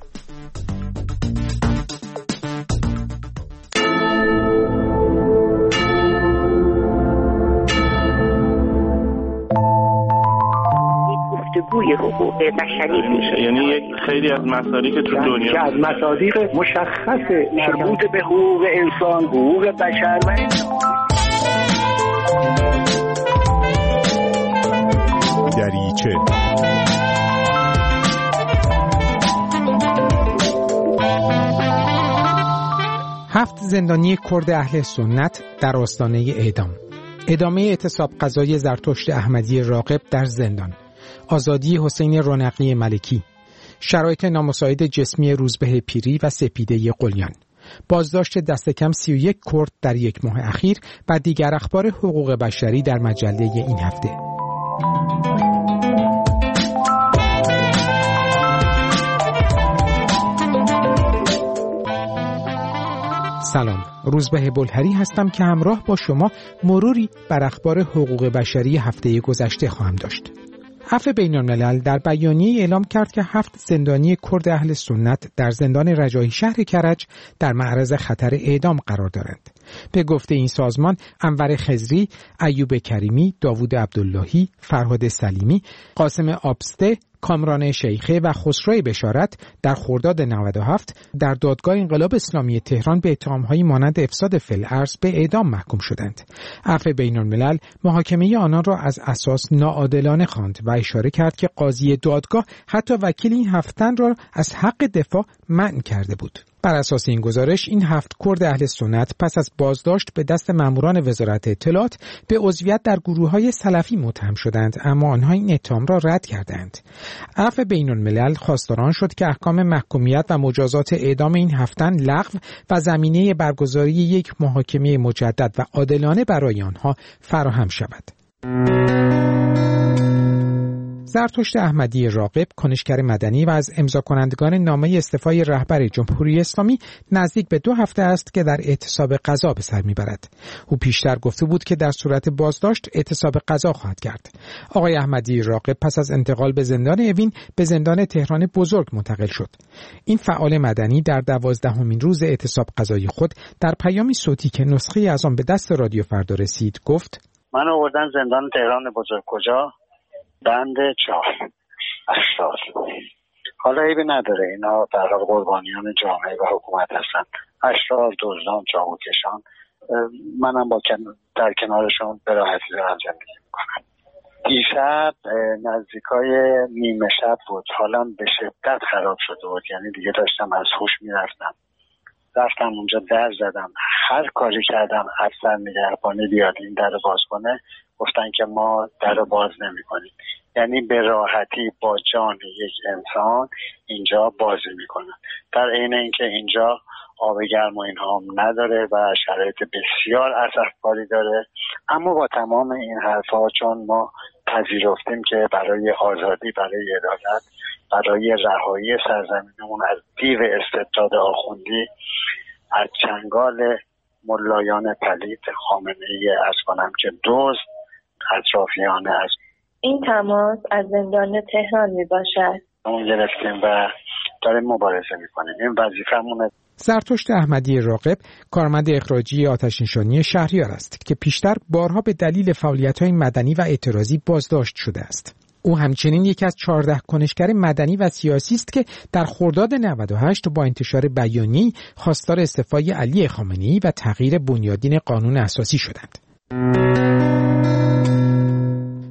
گفتگوی حقوق بشری میشه، یعنی یک خیلی از مصادیق که تو دنیا که از مصادیق مشخص مربوط به حقوق انسان، حقوق بشر و دریچه. هفت زندانی کرد اهل سنت در آستانه اعدام. ادامه اعتصاب قضای زرتشت احمدی راغب در زندان. آزادی حسین رونقی ملکی. شرایط نامساعد جسمی روزبه پیری و سپیده قلیان. بازداشت دست کم سی و یک کرد در یک ماه اخیر و دیگر اخبار حقوق بشری در مجله این هفته. سلام، روزبه بلهری هستم که همراه با شما مروری بر اخبار حقوق بشری هفته گذشته خواهم داشت. عفو بین‌الملل در بیانیه اعلام کرد که هفت زندانی کرد اهل سنت در زندان رجایی شهر کرج در معرض خطر اعدام قرار دارند. به گفته این سازمان، انور خضری، ایوب کریمی، داوود عبداللهی، فرهاد سلیمی، قاسم آبسته، کامران شیخه و خسرو بشارت در خرداد نود و هفت در دادگاه انقلاب اسلامی تهران به اتهام‌هایی مانند افساد فی‌الارض به اعدام محکوم شدند. عفو بین‌الملل محاکمه آنان را از اساس ناعادلانه خواند و اشاره کرد که قاضی دادگاه حتی وکیل این هفت تن را از حق دفاع منع کرده بود. بر اساس این گزارش این هفت کرد اهل سنت پس از بازداشت به دست ماموران وزارت اطلاعات به عضویت در گروه‌های سلفی متهم شدند، اما آنها این اتهام را رد کردند. عفو بین‌الملل خواستار شد که احکام محکومیت و مجازات اعدام این هفتن لغو و زمینه برگزاری یک محاکمه مجدد و عادلانه برای آنها فراهم شود. زرتشت احمدی راغب، کنشگر مدنی و از امضا کنندگان نامه استعفای رهبر جمهوری اسلامی، نزدیک به دو هفته است که در اعتصاب قضا به سر میبرد. او پیشتر گفته بود که در صورت بازداشت اعتصاب قضا خواهد کرد. آقای احمدی راغب پس از انتقال به زندان اوین به زندان تهران بزرگ منتقل شد. این فعال مدنی در دوازدهمین روز اعتصاب قضای خود در پیامی صوتی که نسخه از آن به دست رادیو فردا رسید گفت: من آوردن زندان تهران بزرگ. کجا؟ بند چهار اشرار. حالا عیبی نداره، اینا در حال قربانیان جامعه و حکومت هستن. اشرار، دزدان، چاقوکشان. منم با کن... در کنارشون به راحتی دارم زندگی میکنم. دیشب نزدیکای نیمه شب بود، حالا به شدت خراب شده بود، یعنی دیگه داشتم از هوش میرفتم. رفتم اونجا در زدم، هر کاری کردم افسر نگهبانی بیاد این در باز کنه، گفتن که ما در باز نمی کنیم. یعنی به راحتی با جان یک انسان اینجا بازی میکنن، در عین اینکه اینجا آب گرم و اینها هم نداره و شرایط بسیار اسفباری داره. اما با تمام این حرفا، چون ما پذیرفتیم که برای آزادی، برای عدالت، برای رهایی سرزمینمون از دیو استبداد آخوندی، از چنگال ملایان پلید خامنه‌ای از کنم که دزد اطرافیانه از این تماس از زندان تهران می باشد. اون گرفتیم و داریم مبارزه می کنیم. این وظیفه‌مونه. زرتشت احمدی راغب کارمند اخراجی آتش‌نشانی شهریار است که پیشتر بارها به دلیل فعالیت‌های مدنی و اعتراضی بازداشت شده است. او همچنین یکی از چهارده کنشگر مدنی و سیاسی است که در خرداد نود و هشت با انتشار بیانیه‌ای خواستار استعفای علی خامنه‌ای و تغییر بنیادین قانون اساسی شدند.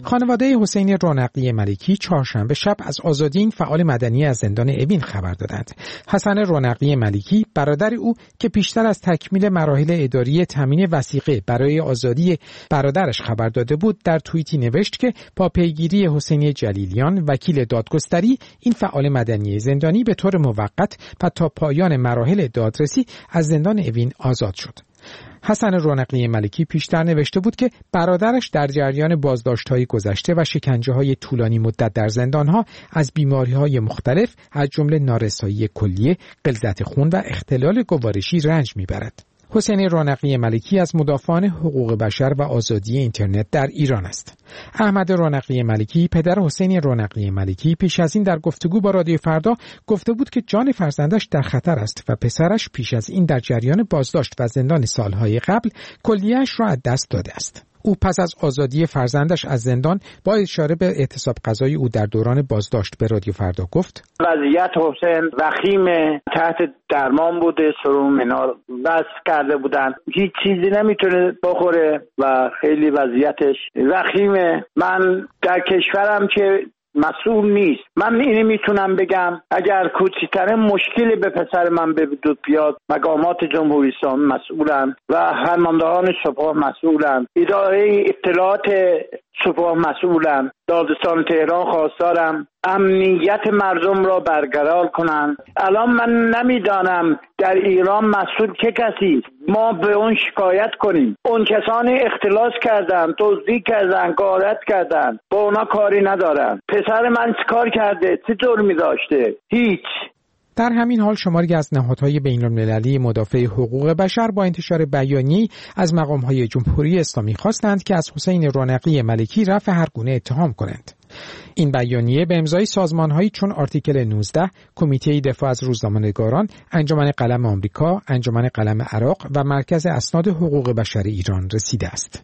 خانواده حسین رونقی ملکی چهارشنبه شب از آزادی این فعال مدنی از زندان اوین خبر دادند. حسن رونقی ملکی برادر او که پیشتر از تکمیل مراحل اداری تامین وثیقه برای آزادی برادرش خبر داده بود، در توییتی نوشت که با پیگیری حسین جلیلیان وکیل دادگستری، این فعال مدنی زندانی به طور موقت و تا پایان مراحل دادرسی از زندان اوین آزاد شد. حسن رونقی ملکی پیشتر نوشته بود که برادرش در جریان بازداشت‌های گذشته و شکنجه‌های طولانی مدت در زندان‌ها از بیماری‌های مختلف از جمله نارسایی کلیه، غلظت خون و اختلال گوارشی رنج می‌برد. حسین رونقی ملکی از مدافعان حقوق بشر و آزادی اینترنت در ایران است. احمد رونقی ملکی، پدر حسین رونقی ملکی، پیش از این در گفتگو با رادیو فردا گفته بود که جان فرزندش در خطر است و پسرش پیش از این در جریان بازداشت و زندان سالهای قبل کلیه‌اش را از دست داده است. او پس از آزادی فرزندش از زندان با اشاره به اعتصاب قضایی او در دوران بازداشت به رادیو فردا گفت: وضعیت حسین وخیم، تحت درمان بوده، سرم منال بس کرده بودن، هیچ چیزی نمیتونه بخوره و خیلی وضعیتش وخیمه. من در کشورم که مسئول نیست، من اینو میتونم بگم اگر کوچکترین مشکلی به پسر من به وجود بیاد، مقامات جمهوری اسلامی مسئولن و فرماندهان سپاه مسئولن، اداره اطلاعات سپاه مسئولن، دادستان تهران خواستارم امنیت مردم را برقرار کنند. الان من نمیدانم در ایران مسئول چه کسی، ما به اون شکایت کنیم. اون کسانی اختلاس کردن، دزدی کردن، غارت کردن، با اونا کاری ندارن. پسر من چه کار کرده؟ چه جرمی داشته؟ هیچ. در همین حال شماری از نهادهای بین‌المللی مدافع حقوق بشر با انتشار بیانیه‌ای از مقام‌های جمهوری اسلامی خواستند که از حسین رونقی ملکی رفع هر گونه اتهام کنند. این بیانیه به امضای سازمان‌هایی چون آرتیکل نوزده، کمیته دفاع از روزنامه‌نگاران، انجمن قلم آمریکا، انجمن قلم عراق و مرکز اسناد حقوق بشر ایران رسیده است.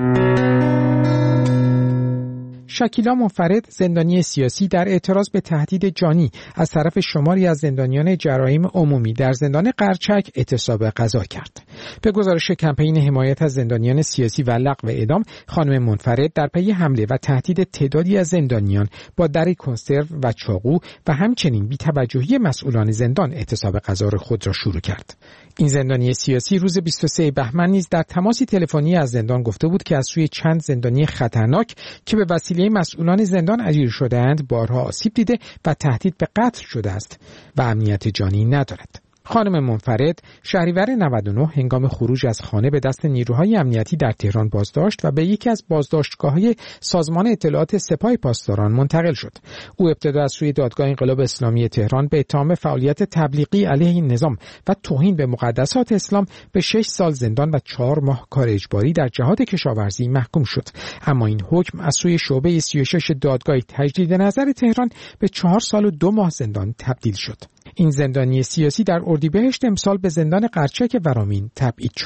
شکیلا منفرد، زندانی سیاسی، در اعتراض به تهدید جانی از طرف شماری از زندانیان جرایم عمومی در زندان قرچک اعتصاب غذا کرد. به گزارش کمپین حمایت از زندانیان سیاسی و لغو اعدام، خانم منفرد در پی حمله و تهدید تعدادی از زندانیان با دری کنسرو و چاقو و همچنین بی‌توجهی مسئولان زندان اعتصاب غذا خود را شروع کرد. این زندانی سیاسی روز بیست و سوم بهمن نیز در تماسی تلفنی از زندان گفته بود که از سوی چند زندانی خطرناک که به وسیله مسئولان زندان اجیر شده‌اند بارها آسیب دیده و تهدید به قتل شده است و امنیت جانی ندارد. خانم منفرد شهریور نود و نه هنگام خروج از خانه به دست نیروهای امنیتی در تهران بازداشت و به یکی از بازداشتگاه‌های سازمان اطلاعات سپاه پاسداران منتقل شد. او ابتدا از سوی دادگاه انقلاب اسلامی تهران به اتهام فعالیت تبلیغی علیه این نظام و توهین به مقدسات اسلام به شش سال زندان و چهار ماه کار اجباری در جهاد کشاورزی محکوم شد. اما این حکم از سوی شعبه سی و شش دادگاه تجدید نظر تهران به چهار سال و دو ماه زندان تبدیل شد. این زندانی سیاسی در اردیبهشت امسال به زندان قرچک ورامین تبعید شد.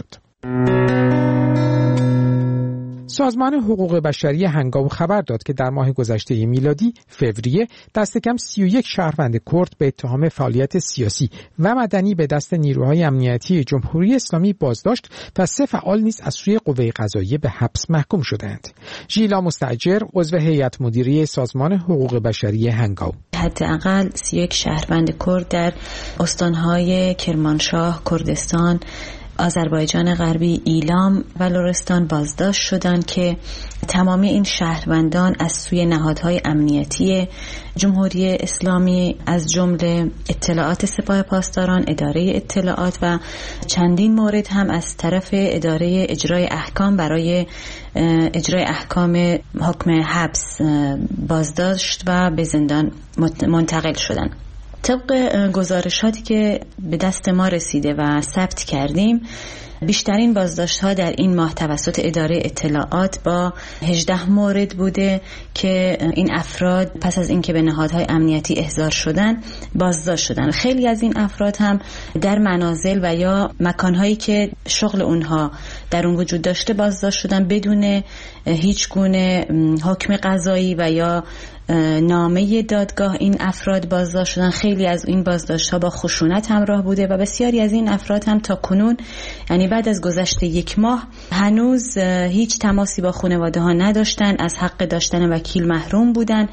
سازمان حقوق بشری هنگاو خبر داد که در ماه گذشته میلادی فوریه دست کم سی و یک شهروند کرد به اتهام فعالیت سیاسی و مدنی به دست نیروهای امنیتی جمهوری اسلامی بازداشت و سه فعال نیز از سوی قوه قضاییه به حبس محکوم شدند. ژیلا مستاجر، عضو هیئت مدیره سازمان حقوق بشری هنگاو: حداقل سی و یک شهروند کرد در استانهای کرمانشاه، کردستان، آذربایجان غربی، ایلام و لرستان بازداشت شدند که تمامی این شهروندان از سوی نهادهای امنیتی جمهوری اسلامی از جمله اطلاعات سپاه پاسداران، اداره اطلاعات و چندین مورد هم از طرف اداره اجرای احکام برای اجرای احکام حکم حبس بازداشت و به زندان منتقل شدند. طبق گزارشاتی که به دست ما رسیده و ثبت کردیم، بیشترین بازداشت‌ها در این ماه توسط اداره اطلاعات با هجده مورد بوده که این افراد پس از اینکه به نهادهای امنیتی احضار شدن بازداشت شدن. خیلی از این افراد هم در منازل و یا مکانهایی که شغل اونها در اون وجود داشته بازداشت شدن بدون هیچ گونه حکم قضایی و یا نامه دادگاه این افراد بازداشت شدن. خیلی از این بازداشت‌ها با خشونت همراه بوده و بسیاری از این افراد هم تا کنون، یعنی بعد از گذشت یک ماه، هنوز هیچ تماسی با خانواده ها نداشتن، از حق داشتن وکیل محروم بودن.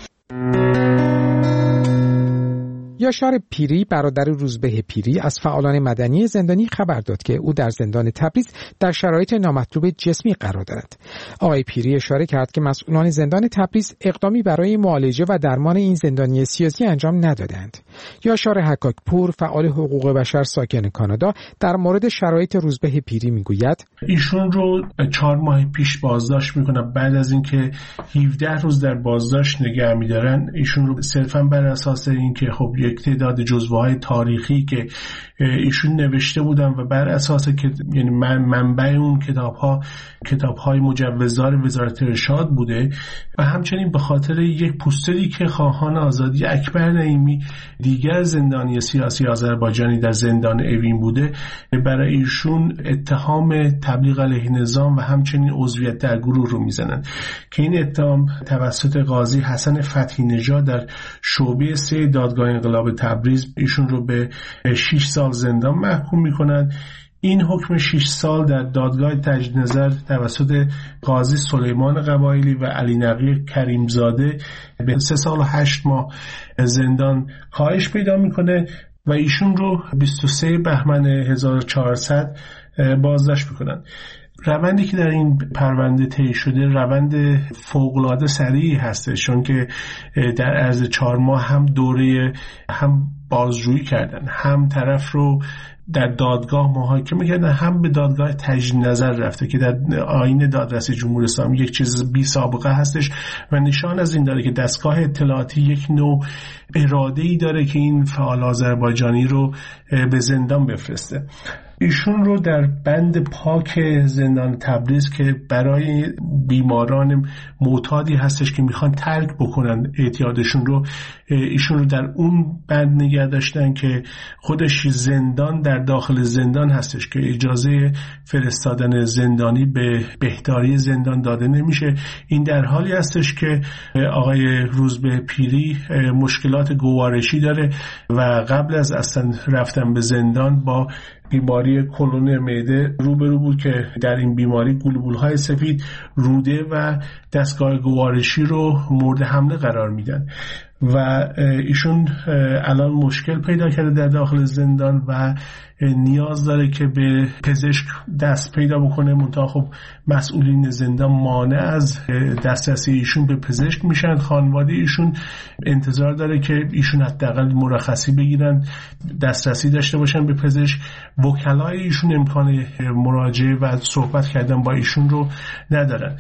یاشار پیری، برادر روزبه پیری، از فعالان مدنی زندانی خبر داد که او در زندان تبریز در شرایط نامطلوب جسمی قرار دارد. آقای پیری اشاره کرد که مسئولان زندان تبریز اقدامی برای معالجه و درمان این زندانی سیاسی انجام ندادند. یاشار حکاکپور، فعال حقوق بشر ساکن کانادا، در مورد شرایط روزبه پیری میگوید: ایشون رو چهار ماه پیش بازداشت میکنن. بعد از اینکه هفده روز در بازداشت نگه میدارن، ایشون رو صرفا بر اساس اینکه خب یک تعداد جزوه‌های تاریخی که ایشون نوشته بودن و بر اساس که یعنی منبع اون کتاب‌ها کتاب‌های مجوزدار وزارت ارشاد بوده و همچنین به خاطر یک پوستری که خواهان آزادی اکبر نعیمی، دیگر زندانی سیاسی آذربایجانی در زندان اوین بوده، برای ایشون اتهام تبلیغ علیه نظام و همچنین عضویت در گروه رو میزنن که این اتهام توسط قاضی حسن فتحی نژاد در شعبه سه دادگاه انقلاب تبریز ایشون رو به شش سال زندان محکوم میکنند. این حکم شش سال در دادگاه تجدید نظر توسط قاضی سلیمان قبایلی و علی نقی کریمزاده به سه سال و هشت ماه زندان کاهش پیدا میکنه و ایشون رو بیست و سه بهمن هزار و چهارصد بازداشت میکنن. روندی که در این پرونده طی شده روند فوق‌العاده سریعی هستش، چون که در عرض چهار ماه هم دوره هم بازجویی کردن، هم طرف رو در دادگاه محاکمه کردن، هم به دادگاه تجدید نظر رفته که در آیین دادرسی جمهوری اسلامی یک چیز بی سابقه هستش و نشان از این داره که دستگاه اطلاعاتی یک نوع اراده‌ای داره که این فعال آذربایجانی رو به زندان بفرسته. ایشون رو در بند پاک زندان تبریز که برای بیماران معتادی هستش که میخوان ترک بکنن اعتیادشون رو، ایشون رو در اون بند نگه داشتن که خودش زندان در داخل زندان هستش که اجازه فرستادن زندانی به بهداری زندان داده نمیشه. این در حالی هستش که آقای روزبه پیری مشکلات گوارشی داره و قبل از اصلا رفتن به زندان با بیماری کلون معده روبرو بود که در این بیماری گلبول‌های سفید روده و دستگاه گوارشی رو مورد حمله قرار میدن و ایشون الان مشکل پیدا کرده در داخل زندان و نیاز داره که به پزشک دست پیدا بکنه. منتها خب مسئولین زندان مانع از دسترسی ایشون به پزشک میشن. خانواده ایشون انتظار داره که ایشون حداقل مرخصی بگیرن، دسترسی داشته باشن به پزشک. وکلای ایشون امکان مراجعه و صحبت کردن با ایشون رو ندارن.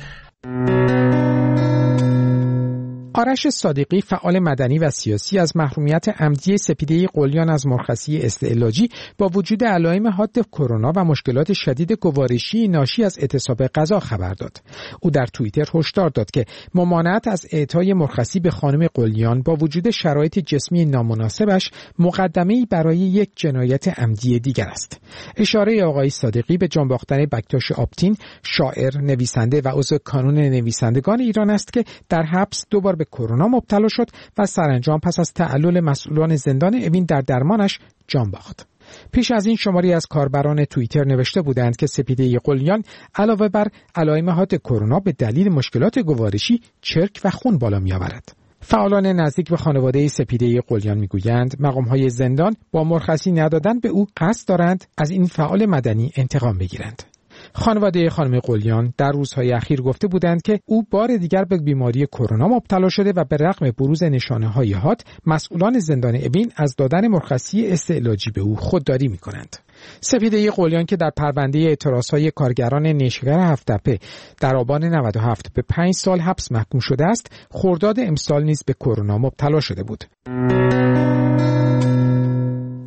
آرش صادقی، فعال مدنی و سیاسی، از محرومیت عمدی سپیده قلیان از مرخصی استعلاجی با وجود علائم حاد کرونا و مشکلات شدید گوارشی ناشی از اعتصاب غذا خبر داد. او در توییتر هشدار داد که ممانعت از اعطای مرخصی به خانم قلیان با وجود شرایط جسمی نامناسبش مقدمه‌ای برای یک جنایت عمدی دیگر است. اشاره آقای صادقی به جان باختن بکتاش آپتین، شاعر، نویسنده و عضو کانون نویسندگان ایران است که در حبس دوبار به کرونا مبتلا شد و سرانجام پس از تعلل مسئولان زندان اوین در درمانش جان باخت. پیش از این شماری از کاربران توییتر نوشته بودند که سپیده قلیان علاوه بر علائم حاد کرونا به دلیل مشکلات گوارشی چرک و خون بالا می‌آورد. فعالان نزدیک به خانواده سپیده قلیان میگویند مقام‌های زندان با مرخصی ندادن به او قصد دارند از این فعال مدنی انتقام بگیرند. خانواده خانم قلیان در روزهای اخیر گفته بودند که او بار دیگر به بیماری کرونا مبتلا شده و به رغم بروز نشانه‌های حاد مسئولان زندان اوین از دادن مرخصی استعلاجی به او خودداری می‌کنند. سپیده قلیان که در پرونده اعتراضهای کارگران نیشکر هفت‌تپه در آبان نود و هفت به پنج سال حبس محکوم شده است، خرداد امسال نیز به کرونا مبتلا شده بود.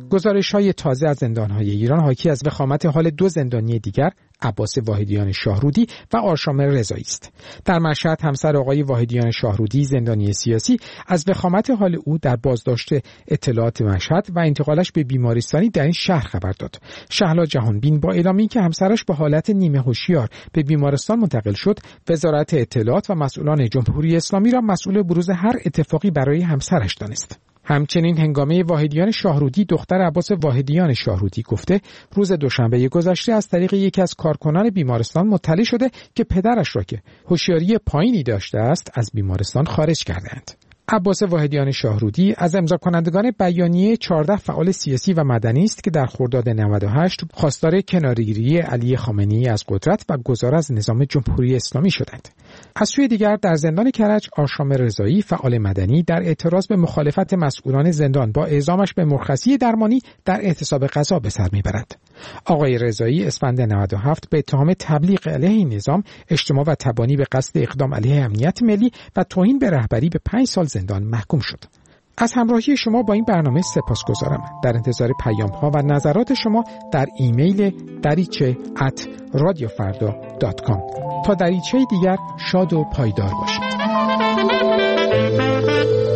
گزارش‌های تازه از زندان‌های ایران حاکی از وخامت حال دو زندانی دیگر، عباس واحدیان شاهرودی و آرشام رضایی است. در مشهد همسر آقای واحدیان شاهرودی زندانی سیاسی از وخامت حال او در بازداشت اطلاعات مشهد و انتقالش به بیمارستانی در این شهر خبر داد. شهلا جهانبین با اعلامی که همسرش به حالت نیمه هوشیار به بیمارستان منتقل شد، وزارت اطلاعات و مسئولان جمهوری اسلامی را مسئول بروز هر اتفاقی برای همسرش دانست. همچنین هنگامه واحدیان شاهرودی دختر عباس واحدیان شاهرودی گفته روز دوشنبه گذشته از طریق یکی از کارکنان بیمارستان مطلع شده که پدرش را که هوشیاری پایینی داشته است از بیمارستان خارج کردند. عباس واحدیان شاهرودی از امضا کنندگان بیانیه چهارده فعال سیاسی و مدنی است که در خرداد نود و هشت خواستار کناره‌گیری علی خامنه‌ای از قدرت و گذار از نظام جمهوری اسلامی شدند. از سوی دیگر در زندان کرج آرشام رضایی فعال مدنی در اعتراض به مخالفت مسئولان زندان با اعزامش به مرخصی درمانی در اعتصاب غذا به سر میبرد. آقای رضایی اسفند نود و هفت به اتهام تبلیغ علیه این نظام، اجتماع و تبانی به قصد اقدام علیه امنیت ملی و توهین به رهبری به پنج سال زندان محکوم شد. از همراهی شما با این برنامه سپاسگزارم. در انتظار پیام ها و نظرات شما در ایمیل دریچه ات رادیو فردا دات کام. تا دریچه دیگر شاد و پایدار باشید.